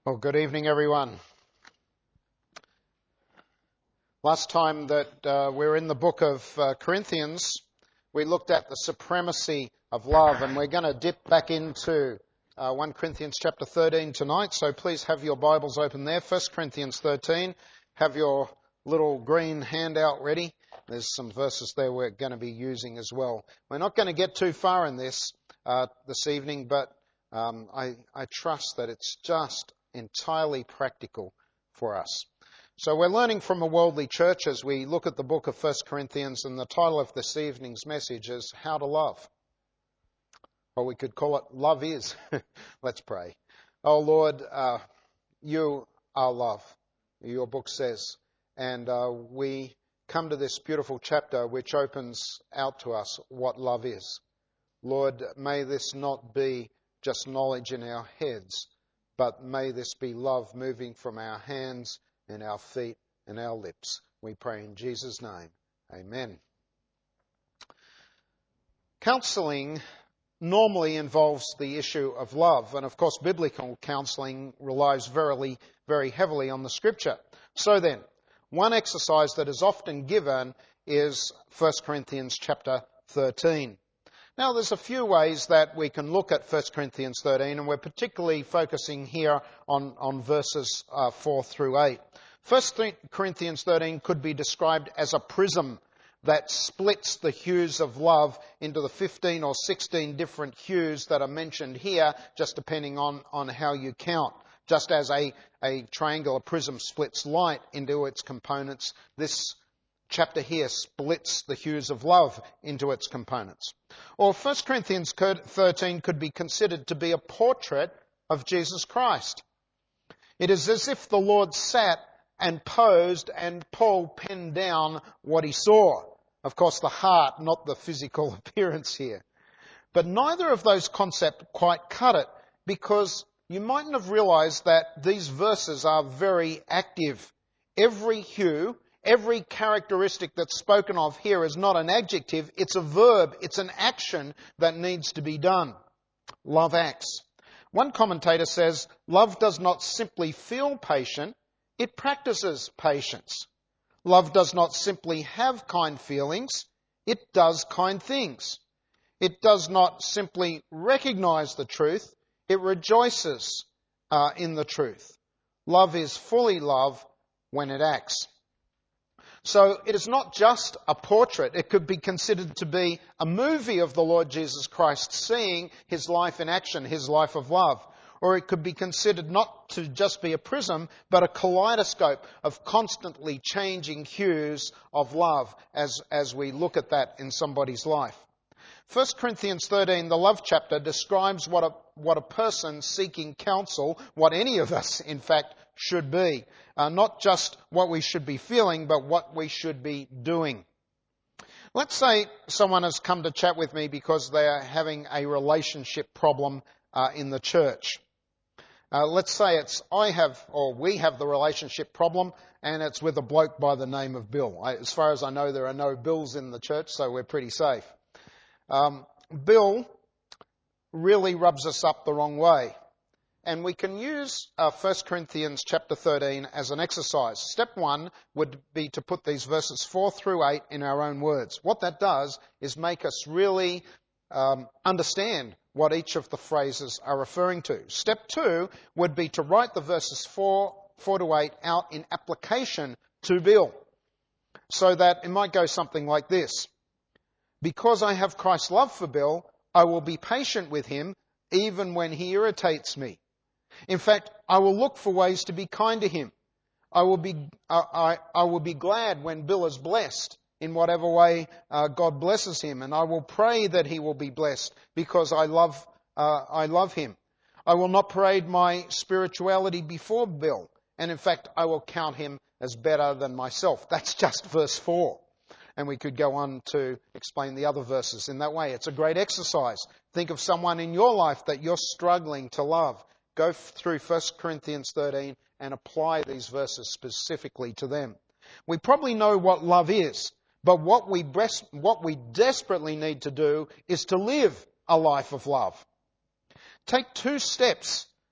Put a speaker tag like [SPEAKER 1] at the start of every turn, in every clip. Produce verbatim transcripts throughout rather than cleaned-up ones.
[SPEAKER 1] Well, good evening, everyone. Last time that uh, we were in the book of uh, Corinthians, we looked at the supremacy of love, and we're going to dip back into uh, First Corinthians chapter thirteen tonight, so please have your Bibles open there. First Corinthians thirteen, have your little green handout ready. There's some verses there we're going to be using as well. We're not going to get too far in this uh, this evening, but um, I, I trust that it's just entirely practical for us. So we're learning from a worldly church as we look at the book of First Corinthians, and the title of this evening's message is How to Love. Or we could call it Love Is. Let's pray. Oh Lord, uh, you are love, your book says, and uh, we come to this beautiful chapter which opens out to us what love is. Lord, may this not be just knowledge in our heads, but may this be love moving from our hands and our feet and our lips. We pray in Jesus' name. Amen. Counselling normally involves the issue of love, and of course biblical counselling relies very, very heavily on the Scripture. So then, one exercise that is often given is First Corinthians chapter thirteen. Now, there's a few ways that we can look at First Corinthians thirteen, and we're particularly focusing here on, on verses uh, four through eight. First Corinthians thirteen could be described as a prism that splits the hues of love into the fifteen or sixteen different hues that are mentioned here, just depending on, on how you count. Just as a, a triangular prism splits light into its components, this chapter here splits the hues of love into its components. Or First Corinthians thirteen could be considered to be a portrait of Jesus Christ. It is as if the Lord sat and posed and Paul penned down what he saw. Of course, the heart, not the physical appearance here. But neither of those concepts quite cut it, because you mightn't have realized that these verses are very active. Every hue, every characteristic that's spoken of here is not an adjective, it's a verb, it's an action that needs to be done. Love acts. One commentator says, love does not simply feel patient, it practices patience. Love does not simply have kind feelings, it does kind things. It does not simply recognize the truth, it rejoices uh, in the truth. Love is fully love when it acts. So it is not just a portrait. It could be considered to be a movie of the Lord Jesus Christ seeing his life in action, his life of love. Or it could be considered not to just be a prism, but a kaleidoscope of constantly changing hues of love as, as we look at that in somebody's life. First Corinthians thirteen, the love chapter, describes what a, what a person seeking counsel, what any of us, in fact, should be. Uh, not just what we should be feeling, but what we should be doing. Let's say someone has come to chat with me because they are having a relationship problem uh, in the church. Uh, let's say it's I have, or we have the relationship problem, and it's with a bloke by the name of Bill. I, as far as I know, there are no Bills in the church, so we're pretty safe. Um, Bill really rubs us up the wrong way. And we can use uh, First Corinthians chapter thirteen as an exercise. Step one would be to put these verses four through eight in our own words. What that does is make us really um, understand what each of the phrases are referring to. Step two would be to write the verses four, four to eight out in application to Bill. So that it might go something like this. Because I have Christ's love for Bill, I will be patient with him even when he irritates me. In fact, I will look for ways to be kind to him. I will be, uh, I, I will be glad when Bill is blessed in whatever way uh, God blesses him, and I will pray that he will be blessed because I love, uh, I love him. I will not parade my spirituality before Bill, and in fact, I will count him as better than myself. That's just verse four. And we could go on to explain the other verses in that way. It's a great exercise. Think of someone in your life that you're struggling to love. Go through First Corinthians thirteen and apply these verses specifically to them. We probably know what love is, but what we, best, what we desperately need to do is to live a life of love. Take two steps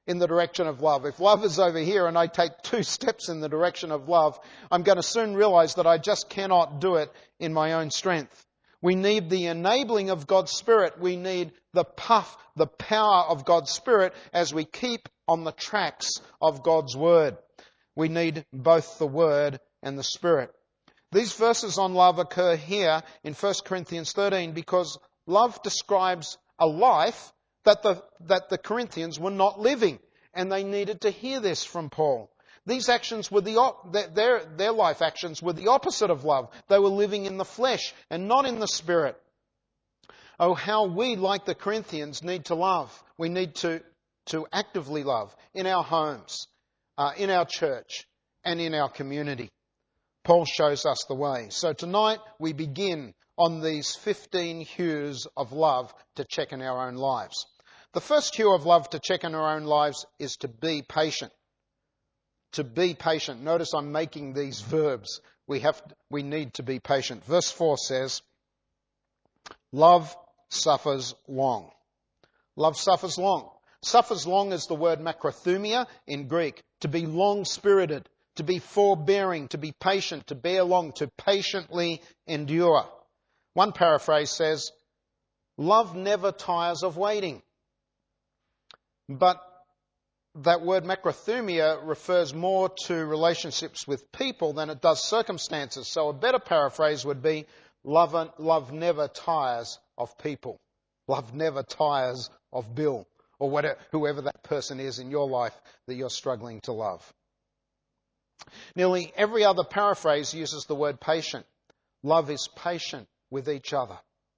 [SPEAKER 1] in the direction of love. If love is over here and I take two steps in the direction of love, I'm going to soon realize that I just cannot do it in my own strength. We need the enabling of God's Spirit. We need the puff, the power of God's Spirit as we keep on the tracks of God's Word. We need both the Word and the Spirit. These verses on love occur here in First Corinthians thirteen because love describes a life that the, that the Corinthians were not living, and they needed to hear this from Paul. These actions were the, their, their life actions were the opposite of love. They were living in the flesh and not in the Spirit. Oh, how we, like the Corinthians, need to love. We need to, to actively love in our homes, uh, in our church, and in our community. Paul shows us the way. So tonight we begin on these fifteen hues of love to check in our own lives. The first hue of love to check in our own lives is to be patient. To be patient. Notice I'm making these verbs. We have, we need to be patient. Verse four says, love suffers long. Love suffers long. Suffers long is the word makrothumia in Greek. To be long-spirited, to be forbearing, to be patient, to bear long, to patiently endure. One paraphrase says, love never tires of waiting. But that word makrothumia refers more to relationships with people than it does circumstances. So a better paraphrase would be, love, love never tires of people. Love never tires of Bill, or whatever, whoever that person is in your life that you're struggling to love. Nearly every other paraphrase uses the word patient. Love is patient with each other.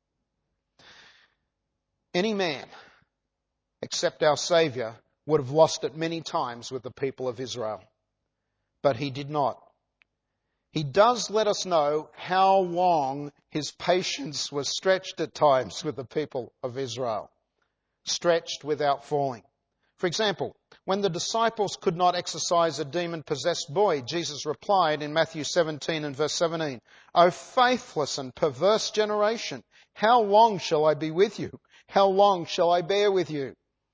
[SPEAKER 1] Any man, except our Saviour, would have lost it many times with the people of Israel. But he did not. He does let us know how long his patience was stretched at times with the people of Israel. Stretched without falling. For example, when the disciples could not exorcise a demon-possessed boy, Jesus replied in Matthew seventeen and verse seventeen, O faithless and perverse generation, how long shall I be with you? How long shall I bear with you?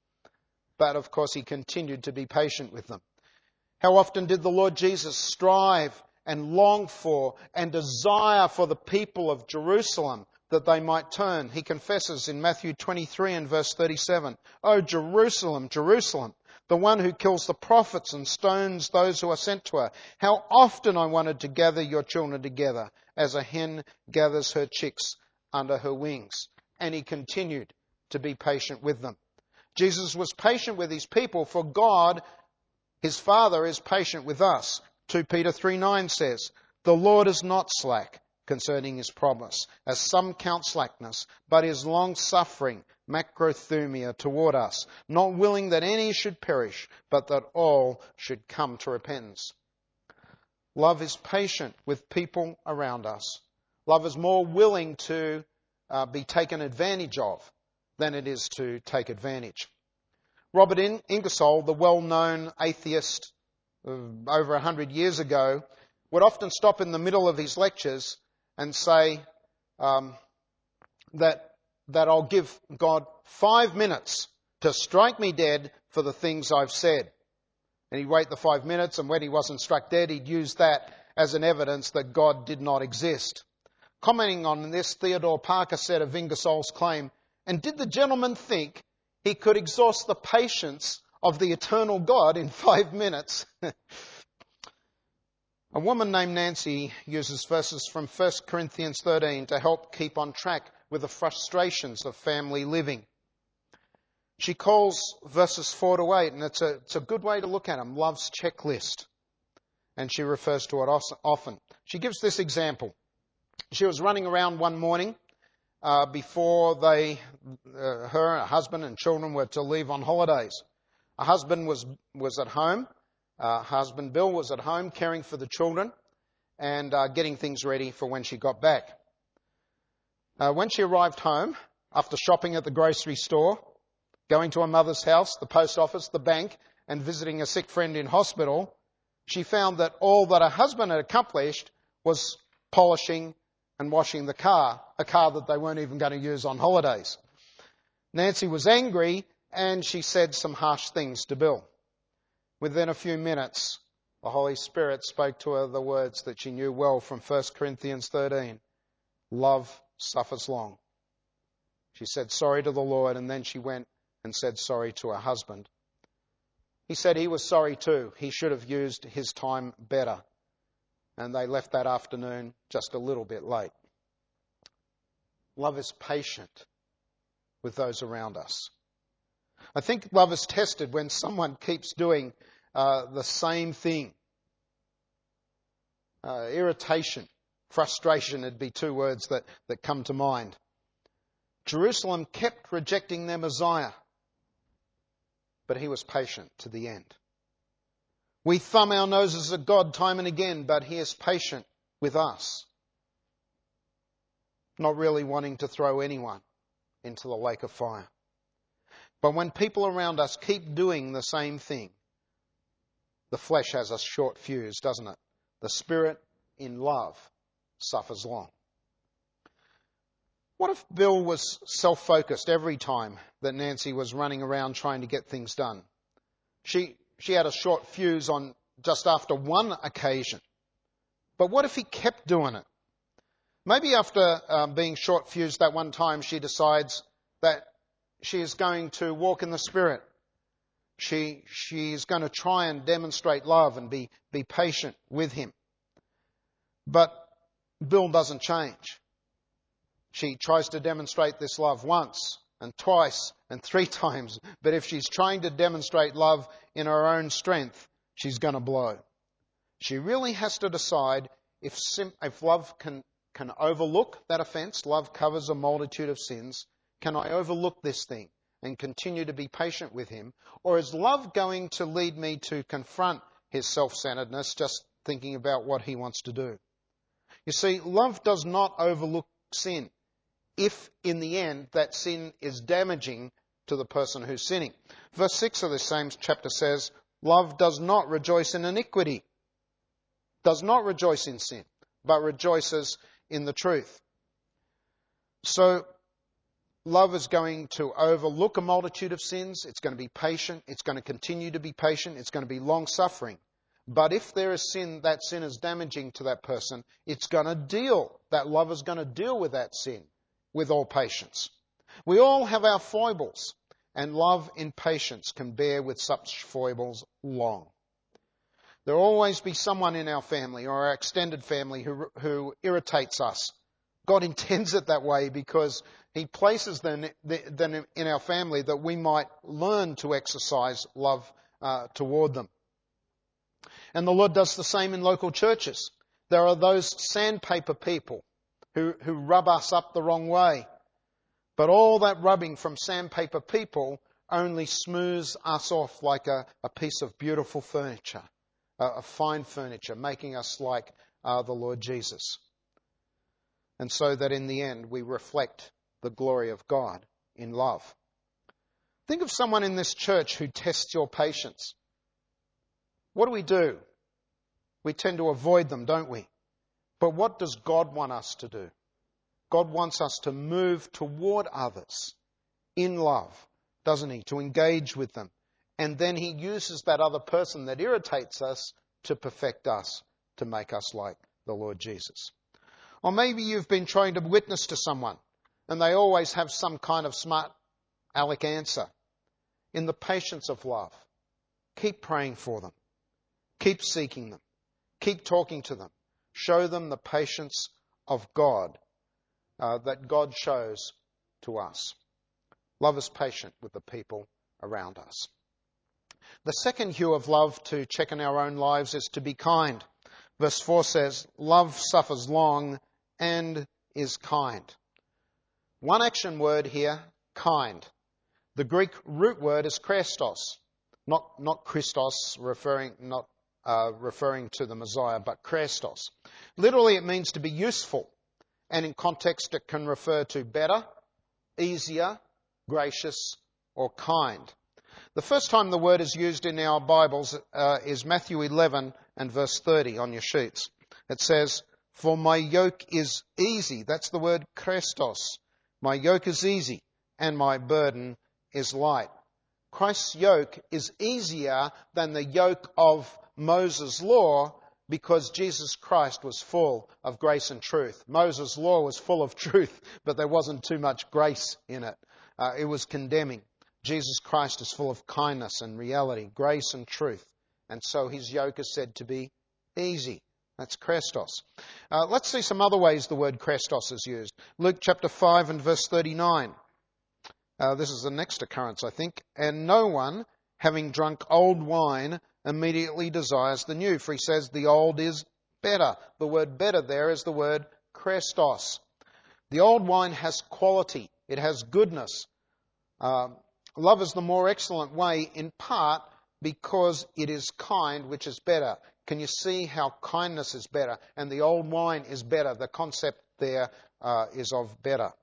[SPEAKER 1] But of course he continued to be patient with them. How often did the Lord Jesus strive and long for and desire for the people of Jerusalem that they might turn? He confesses in Matthew twenty-three and verse thirty-seven, O Jerusalem, Jerusalem, the one who kills the prophets and stones those who are sent to her. How often I wanted to gather your children together as a hen gathers her chicks under her wings. And he continued to be patient with them. Jesus was patient with his people, for God, his Father, is patient with us. Second Peter three nine says, the Lord is not slack concerning his promise, as some count slackness, but is long-suffering, makrothumia, toward us, not willing that any should perish, but that all should come to repentance. Love is patient with people around us. Love is more willing to uh, be taken advantage of than it is to take advantage. Robert Ingersoll, the well-known atheist uh, over a hundred years ago, would often stop in the middle of his lectures and say um, that, that I'll give God five minutes to strike me dead for the things I've said. And he'd wait the five minutes, and when he wasn't struck dead, he'd use that as an evidence that God did not exist. Commenting on this, Theodore Parker said of Ingersoll's claim, and did the gentleman think he could exhaust the patience of the eternal God in five minutes? A woman named Nancy uses verses from First Corinthians thirteen to help keep on track with the frustrations of family living. She calls verses four to eight, and it's a, it's a good way to look at them, love's checklist. And she refers to it often. She gives this example. She was running around one morning uh, before they, uh, her, her husband and children were to leave on holidays. Her husband was, was at home. Uh, husband Bill was at home caring for the children and uh, getting things ready for when she got back. Uh, when she arrived home, after shopping at the grocery store, going to her mother's house, the post office, the bank, and visiting a sick friend in hospital, she found that all that her husband had accomplished was polishing and washing the car, a car that they weren't even going to use on holidays. Nancy was angry and she said some harsh things to Bill. Within a few minutes, the Holy Spirit spoke to her the words that she knew well from First Corinthians thirteen. Love suffers long. She said sorry to the Lord, and then she went and said sorry to her husband. He said he was sorry too. He should have used his time better. And they left that afternoon just a little bit late. Love is patient with those around us. I think love is tested when someone keeps doing uh, the same thing. Uh, irritation, frustration would be two words that, that come to mind. Jerusalem kept rejecting their Messiah, but he was patient to the end. We thumb our noses at God time and again, but he is patient with us, not really wanting to throw anyone into the lake of fire. But when people around us keep doing the same thing, the flesh has a short fuse, doesn't it? The spirit in love suffers long. What if Bill was self-focused every time that Nancy was running around trying to get things done? She she had a short fuse on just after one occasion. But what if he kept doing it? Maybe after um, being short-fused that one time, she decides that she is going to walk in the Spirit. She she's going to try and demonstrate love and be, be patient with him. But Bill doesn't change. She tries to demonstrate this love once and twice and three times. But if she's trying to demonstrate love in her own strength, she's going to blow. She really has to decide if, sim- if love can, can overlook that offence. Love covers a multitude of sins. Can I overlook this thing and continue to be patient with him? Or is love going to lead me to confront his self-centeredness, just thinking about what he wants to do? You see, love does not overlook sin, if in the end that sin is damaging to the person who's sinning. Verse six of this same chapter says, love does not rejoice in iniquity, does not rejoice in sin, but rejoices in the truth. So, love is going to overlook a multitude of sins. It's going to be patient. It's going to continue to be patient. It's going to be long-suffering. But if there is sin, that sin is damaging to that person, it's going to deal. That love is going to deal with that sin with all patience. We all have our foibles, and love in patience can bear with such foibles long. There will always be someone in our family or our extended family who, who irritates us. God intends it that way because he places them, them in our family that we might learn to exercise love uh, toward them. And the Lord does the same in local churches. There are those sandpaper people who, who rub us up the wrong way. But all that rubbing from sandpaper people only smooths us off like a, a piece of beautiful furniture, a, a fine furniture, making us like uh, the Lord Jesus. And so that in the end we reflect the glory of God in love. Think of someone in this church who tests your patience. What do we do? We tend to avoid them, don't we? But what does God want us to do? God wants us to move toward others in love, doesn't he? To engage with them. And then he uses that other person that irritates us to perfect us, to make us like the Lord Jesus. Or maybe you've been trying to witness to someone and they always have some kind of smart aleck answer. In the patience of love, keep praying for them. Keep seeking them. Keep talking to them. Show them the patience of God uh, that God shows to us. Love is patient with the people around us. The second hue of love to check in our own lives is to be kind. Verse four says, love suffers long and is kind. One action word here, kind. The Greek root word is Christos, not not Christos, referring not uh, referring to the Messiah, but Christos. Literally, it means to be useful, and in context, it can refer to better, easier, gracious, or kind. The first time the word is used in our Bibles uh, is Matthew eleven and verse thirty on your sheets. It says, "For my yoke is easy." That's the word Christos. My yoke is easy, and my burden is light. Christ's yoke is easier than the yoke of Moses' law because Jesus Christ was full of grace and truth. Moses' law was full of truth, but there wasn't too much grace in it. Uh, it was condemning. Jesus Christ is full of kindness and reality, grace and truth. And so his yoke is said to be easy. That's Christos. Uh, let's see some other ways the word Christos is used. Luke chapter five and verse thirty-nine. Uh, this is the next occurrence, I think. And no one, having drunk old wine, immediately desires the new, for he says the old is better. The word better there is the word Christos. The old wine has quality. It has goodness. Uh, love is the more excellent way, in part because it is kind, which is better. Can you see how kindness is better? And the old wine is better. The concept there uh, is of better.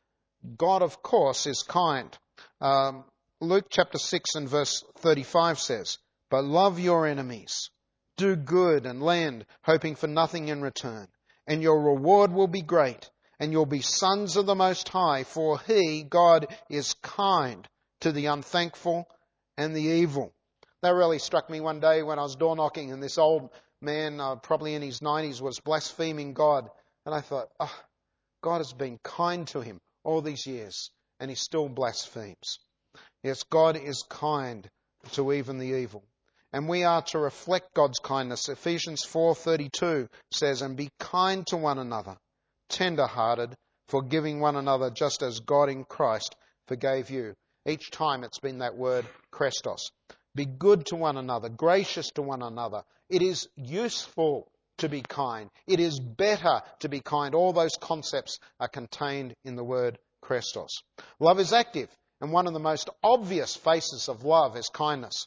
[SPEAKER 1] God, of course, is kind. Um, Luke chapter six and verse thirty-five says, "But love your enemies, do good and lend, hoping for nothing in return. And your reward will be great, and you'll be sons of the Most High, for He, God, is kind to the unthankful and the evil." That really struck me one day when I was door knocking, and this old man, uh, probably in his nineties, was blaspheming God. And I thought, oh, God has been kind to him all these years, and he still blasphemes. Yes, God is kind to even the evil. And we are to reflect God's kindness. Ephesians four thirty-two says, "And be kind to one another, tender-hearted, forgiving one another, just as God in Christ forgave you." Each time it's been that word, Christos. Be good to one another, gracious to one another. It is useful to be kind. It is better to be kind. All those concepts are contained in the word Christos. Love is active, and one of the most obvious faces of love is kindness.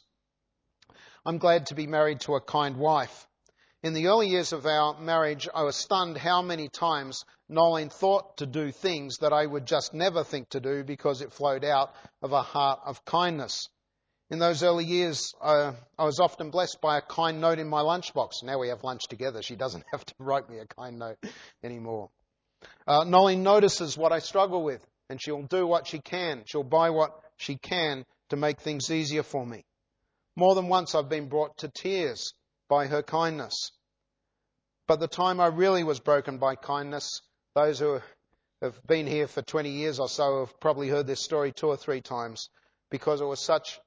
[SPEAKER 1] I'm glad to be married to a kind wife. In the early years of our marriage, I was stunned how many times Nolene thought to do things that I would just never think to do because it flowed out of a heart of kindness. In those early years, uh, I was often blessed by a kind note in my lunchbox. Now we have lunch together. She doesn't have to write me a kind note anymore. Uh, Nolene notices what I struggle with, and she'll do what she can. She'll buy what she can to make things easier for me. More than once I've been brought to tears by her kindness. But the time I really was broken by kindness, those who have been here for twenty years or so have probably heard this story two or three times, because it was such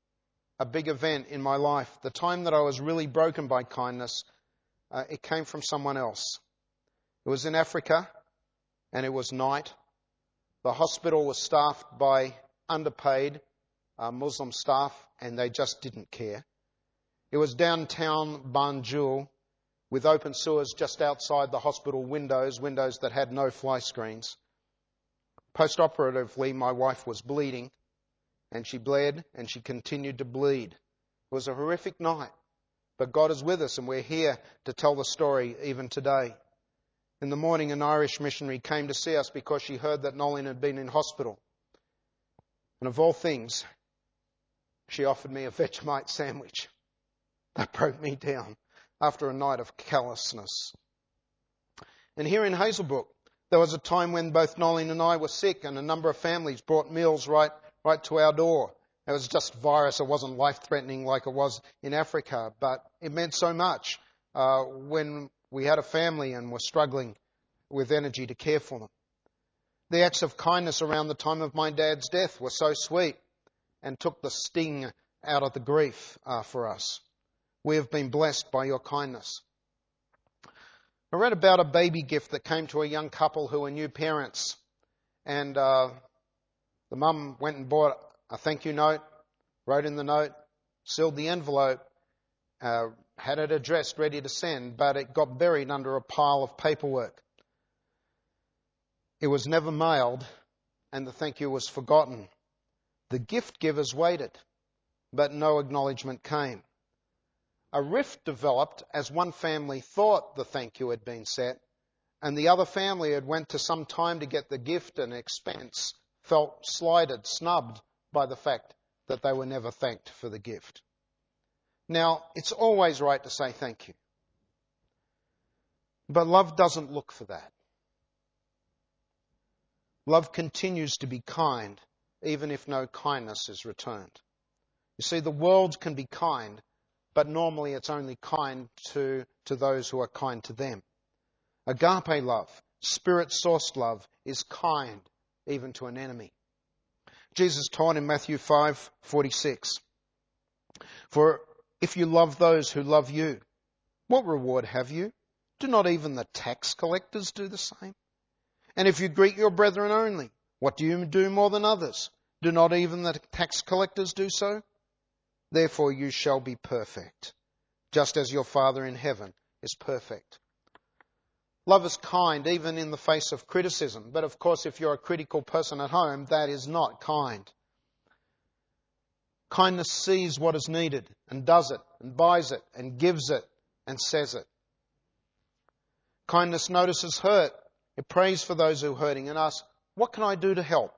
[SPEAKER 1] a big event in my life. The time that I was really broken by kindness, uh, it came from someone else. It was in Africa, and it was night. The hospital was staffed by underpaid uh, Muslim staff, and they just didn't care. It was downtown Banjul, with open sewers just outside the hospital windows, windows that had no fly screens. Post-operatively, my wife was bleeding, and she bled, and she continued to bleed. It was a horrific night, but God is with us, and we're here to tell the story even today. In the morning, an Irish missionary came to see us because she heard that Nolene had been in hospital. And of all things, she offered me a Vegemite sandwich. That broke me down after a night of callousness. And here in Hazelbrook, there was a time when both Nolene and I were sick, and a number of families brought meals right, right to our door. It was just virus. It wasn't life-threatening like it was in Africa, but it meant so much uh, when we had a family and were struggling with energy to care for them. The acts of kindness around the time of my dad's death were so sweet and took the sting out of the grief uh, for us. We have been blessed by your kindness. I read about a baby gift that came to a young couple who were new parents, and uh, the mum went and bought a thank you note, wrote in the note, sealed the envelope, uh, had it addressed, ready to send, but it got buried under a pile of paperwork. It was never mailed, and the thank you was forgotten. The gift givers waited, but no acknowledgement came. A rift developed as one family thought the thank you had been set, and the other family had went to some time to get the gift and expense felt slighted, snubbed by the fact that they were never thanked for the gift. Now, it's always right to say thank you. But love doesn't look for that. Love continues to be kind, even if no kindness is returned. You see, the world can be kind, but normally it's only kind to, to those who are kind to them. Agape love, Spirit-sourced love, is kind even to an enemy. Jesus taught in Matthew five forty-six, "For if you love those who love you, what reward have you? Do not even the tax collectors do the same? And if you greet your brethren only, what do you do more than others? Do not even the tax collectors do so? Therefore you shall be perfect, just as your Father in heaven is perfect." Love is kind even in the face of criticism. But of course, if you're a critical person at home, that is not kind. Kindness sees what is needed and does it and buys it and gives it and says it. Kindness notices hurt. It prays for those who are hurting and asks, "What can I do to help?"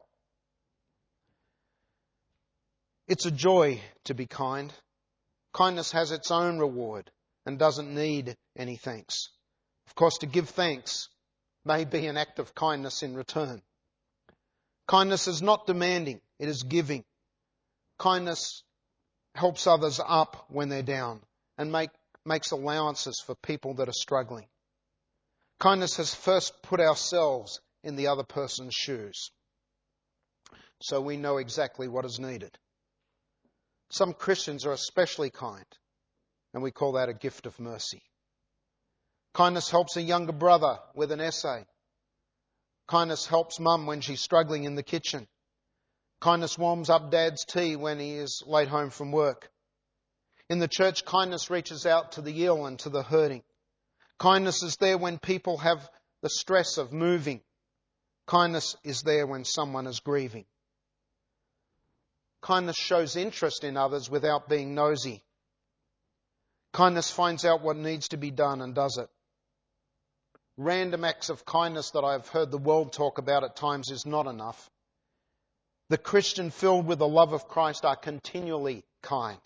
[SPEAKER 1] It's a joy to be kind. Kindness has its own reward and doesn't need any thanks. Of course, to give thanks may be an act of kindness in return. Kindness is not demanding, it is giving. Kindness helps others up when they're down and make, makes allowances for people that are struggling. Kindness has first put ourselves in the other person's shoes, so we know exactly what is needed. Some Christians are especially kind, and we call that a gift of mercy. Kindness helps a younger brother with an essay. Kindness helps mum when she's struggling in the kitchen. Kindness warms up dad's tea when he is late home from work. In the church, kindness reaches out to the ill and to the hurting. Kindness is there when people have the stress of moving. Kindness is there when someone is grieving. Kindness shows interest in others without being nosy. Kindness finds out what needs to be done and does it. Random acts of kindness that I've heard the world talk about at times is not enough. The Christian filled with the love of Christ are continually kind.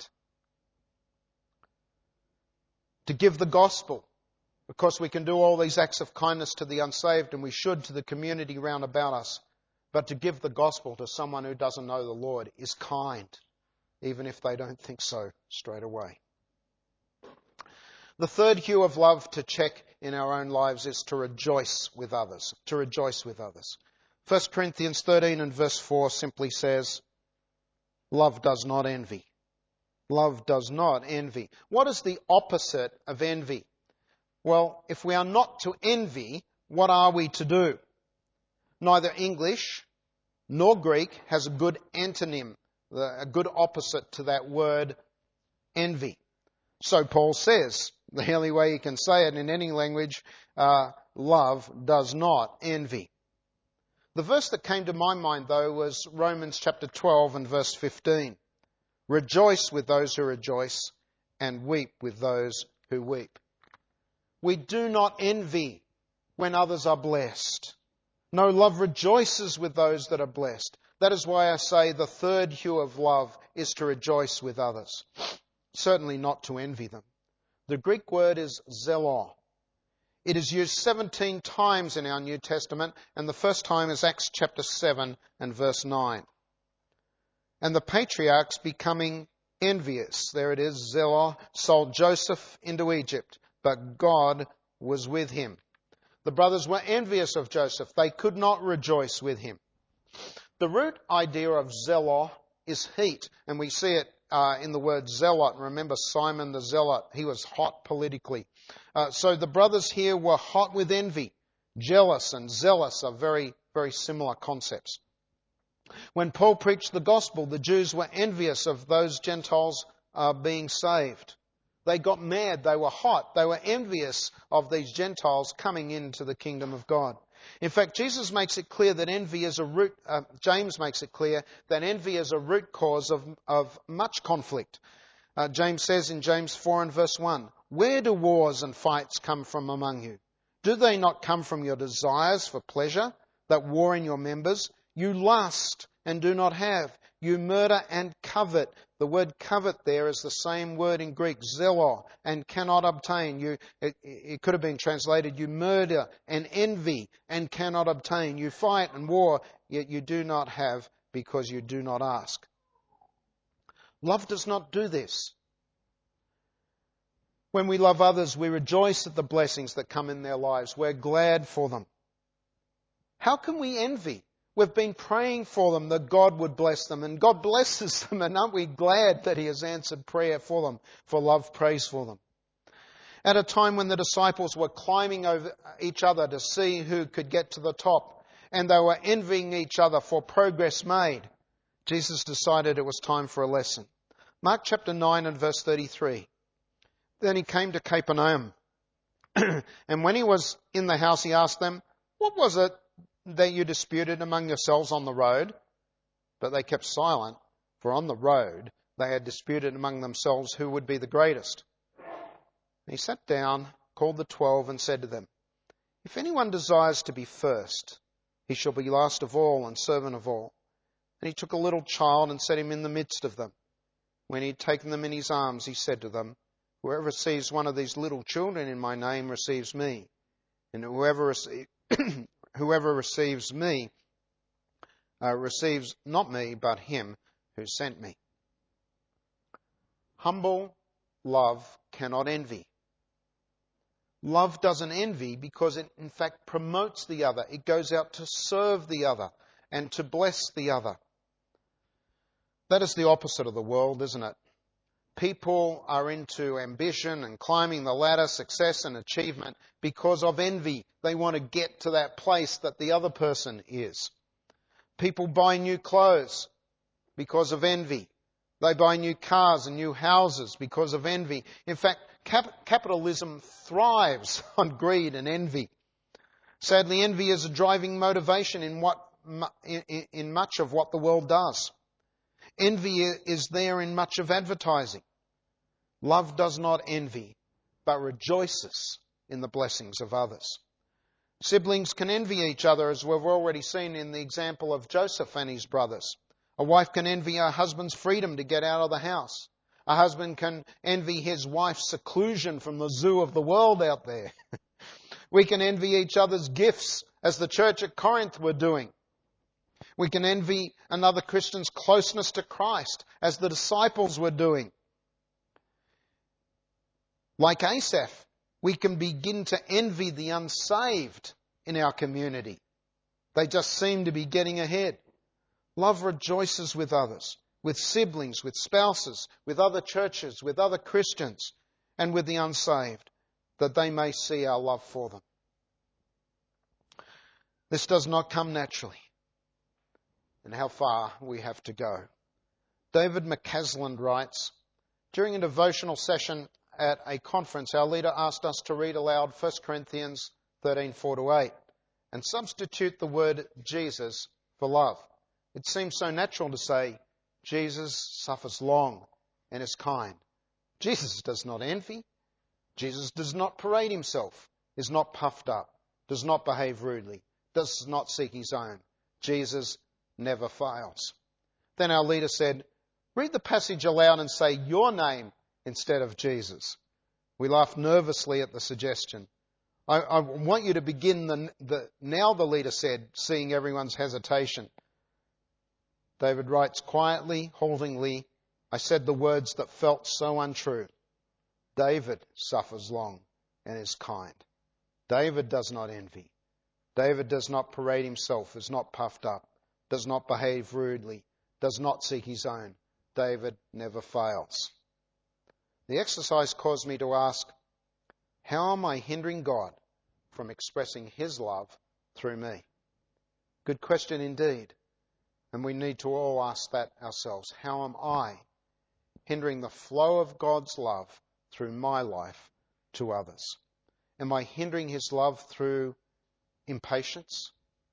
[SPEAKER 1] To give the gospel. Of course, we can do all these acts of kindness to the unsaved, and we should to the community round about us. But to give the gospel to someone who doesn't know the Lord is kind, even if they don't think so straight away. The third hue of love to check in our own lives is to rejoice with others. To rejoice with others. First Corinthians thirteen and verse four simply says, "Love does not envy." Love does not envy. What is the opposite of envy? Well, if we are not to envy, what are we to do? Neither English nor Greek has a good antonym, a good opposite to that word envy. So Paul says, the only way you can say it in any language, uh, love does not envy. The verse that came to my mind, though, was Romans chapter twelve and verse fifteen. "Rejoice with those who rejoice, and weep with those who weep." We do not envy when others are blessed. No, love rejoices with those that are blessed. That is why I say the third hue of love is to rejoice with others. Certainly not to envy them. The Greek word is zelo. It is used seventeen times in our New Testament, and the first time is Acts chapter seven and verse nine. And the patriarchs becoming envious, there it is, zelo, sold Joseph into Egypt, but God was with him. The brothers were envious of Joseph. They could not rejoice with him. The root idea of zelo is heat, and we see it uh, in the word zealot. Remember Simon the Zealot, he was hot politically. Uh, so the brothers here were hot with envy. Jealous and zealous are very, very similar concepts. When Paul preached the gospel, the Jews were envious of those Gentiles uh, being saved. They got mad, they were hot, they were envious of these Gentiles coming into the kingdom of God. In fact, Jesus makes it clear that envy is a root, uh, James makes it clear that envy is a root cause of, of much conflict. Uh, James says in James four and verse one, "Where do wars and fights come from among you? Do they not come from your desires for pleasure that war in your members? You lust and do not have. You murder and covet." The word covet there is the same word in Greek, zelo, and cannot obtain. You, it, it could have been translated, you murder and envy and cannot obtain. You fight and war, yet you do not have because you do not ask. Love does not do this. When we love others, we rejoice at the blessings that come in their lives. We're glad for them. How can we envy? We've been praying for them that God would bless them, and God blesses them, and aren't we glad that He has answered prayer for them, for love prays for them? At a time when the disciples were climbing over each other to see who could get to the top, and they were envying each other for progress made, Jesus decided it was time for a lesson. Mark chapter nine and verse thirty-three. Then He came to Capernaum, and when He was in the house, He asked them, "What was it that you disputed among yourselves on the road?" But they kept silent, for on the road they had disputed among themselves who would be the greatest. And He sat down, called the twelve, and said to them, "If anyone desires to be first, he shall be last of all and servant of all." And He took a little child and set him in the midst of them. When He had taken them in His arms, He said to them, "Whoever receives one of these little children in my name receives me, and whoever receives whoever receives me uh, receives not me, but Him who sent me." Humble love cannot envy. Love doesn't envy because it in fact promotes the other. It goes out to serve the other and to bless the other. That is the opposite of the world, isn't it? People are into ambition and climbing the ladder, success and achievement because of envy. They want to get to that place that the other person is. People buy new clothes because of envy. They buy new cars and new houses because of envy. In fact, cap- capitalism thrives on greed and envy. Sadly, envy is a driving motivation in what in, in much of what the world does. Envy is there in much of advertising. Love does not envy, but rejoices in the blessings of others. Siblings can envy each other, as we've already seen in the example of Joseph and his brothers. A wife can envy her husband's freedom to get out of the house. A husband can envy his wife's seclusion from the zoo of the world out there. We can envy each other's gifts, as the church at Corinth were doing. We can envy another Christian's closeness to Christ, as the disciples were doing. Like Asaph, we can begin to envy the unsaved in our community. They just seem to be getting ahead. Love rejoices with others, with siblings, with spouses, with other churches, with other Christians, and with the unsaved, that they may see our love for them. This does not come naturally, and how far we have to go. David McCasland writes, "During a devotional session at a conference, our leader asked us to read aloud First Corinthians thirteen, four to eight, and substitute the word Jesus for love. It seems so natural to say, Jesus suffers long and is kind. Jesus does not envy. Jesus does not parade Himself, is not puffed up, does not behave rudely, does not seek His own. Jesus never fails." Then our leader said, "Read the passage aloud and say your name instead of Jesus." We laughed nervously at the suggestion. I, I want you to begin the, the, now the leader said, seeing everyone's hesitation. David writes, "Quietly, haltingly, I said the words that felt so untrue. David suffers long and is kind. David does not envy. David does not parade himself, is not puffed up, does not behave rudely, does not seek his own. David never fails." The exercise caused me to ask, how am I hindering God from expressing His love through me? Good question indeed. And we need to all ask that ourselves. How am I hindering the flow of God's love through my life to others? Am I hindering His love through impatience?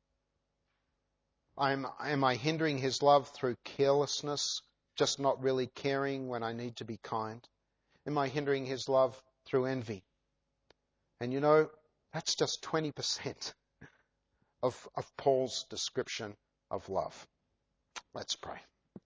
[SPEAKER 1] Am, am I hindering His love through carelessness, just not really caring when I need to be kind? Am I hindering His love through envy? And you know, that's just twenty percent of, of Paul's description of love. Let's pray.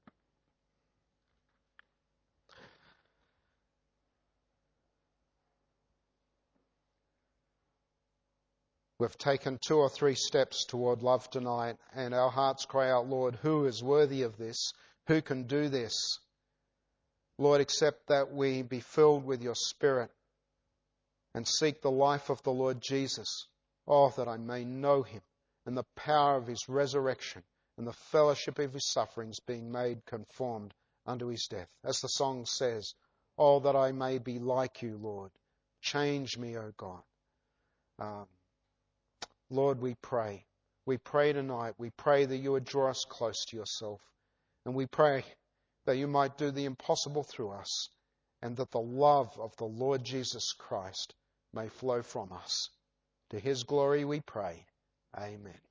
[SPEAKER 1] We've taken two or three steps toward love tonight, and our hearts cry out, Lord, who is worthy of this? Who can do this? Lord, accept that we be filled with your Spirit and seek the life of the Lord Jesus. Oh, that I may know him and the power of his resurrection and the fellowship of his sufferings, being made conformed unto his death. As the song says, oh, that I may be like you, Lord. Change me, O God. Um, Lord, we pray. We pray tonight. We pray that you would draw us close to yourself. And we pray that you might do the impossible through us, and that the love of the Lord Jesus Christ may flow from us. To his glory we pray. Amen.